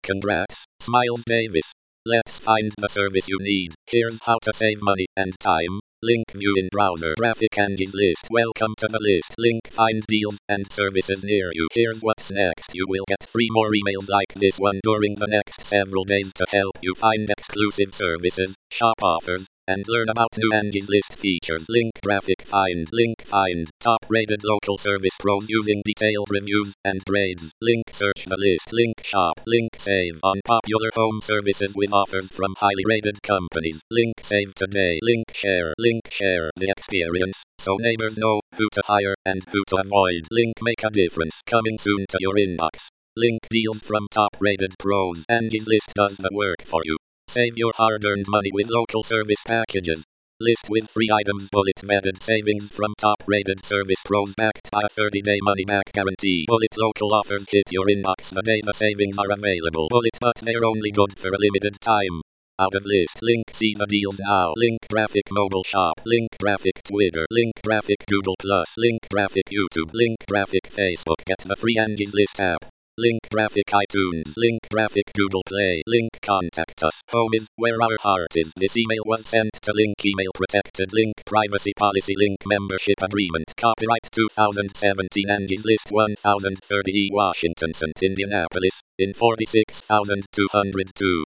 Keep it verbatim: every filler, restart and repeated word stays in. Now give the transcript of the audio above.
Congrats, Smiles Davis. Let's find the service you need. Here's how to save money and time. Link view in browser. Graphic Angie's list. Welcome to the list. Link find deals and services near you. Here's what's next. You will get three more emails like this one during the next several days to help you find exclusive services, shop offers, and learn about new Angie's List features. Link graphic find. Link find. Top rated local service pros using detailed reviews and grades. Link search the list. Link shop. Link save on popular home services with offers from highly rated companies. Link save today. Link share. Link share the experience so neighbors know who to hire and who to avoid. Link make a difference. Coming soon to your inbox. Link deals from top rated pros. Angie's List does the work for you. Save your hard-earned money with local service packages. List with free items. Bullet vetted savings from top-rated service pros backed by a thirty-day money-back guarantee. Bullet local offers hit your inbox the day the savings are available. Bullet, but they're only good for a limited time. Out of list. Link see the deals now. Link graphic mobile shop. Link graphic Twitter. Link graphic Google Plus. Link graphic YouTube. Link graphic Facebook. Get the free Angie's List app. Link graphic iTunes. Link graphic Google Play. Link contact us. Home is where our heart is. This email was sent to Link email protected. Link privacy policy. Link membership agreement. Copyright two thousand seventeen Angie's List one thousand thirty E Washington Saint Indianapolis in forty-six thousand two hundred two.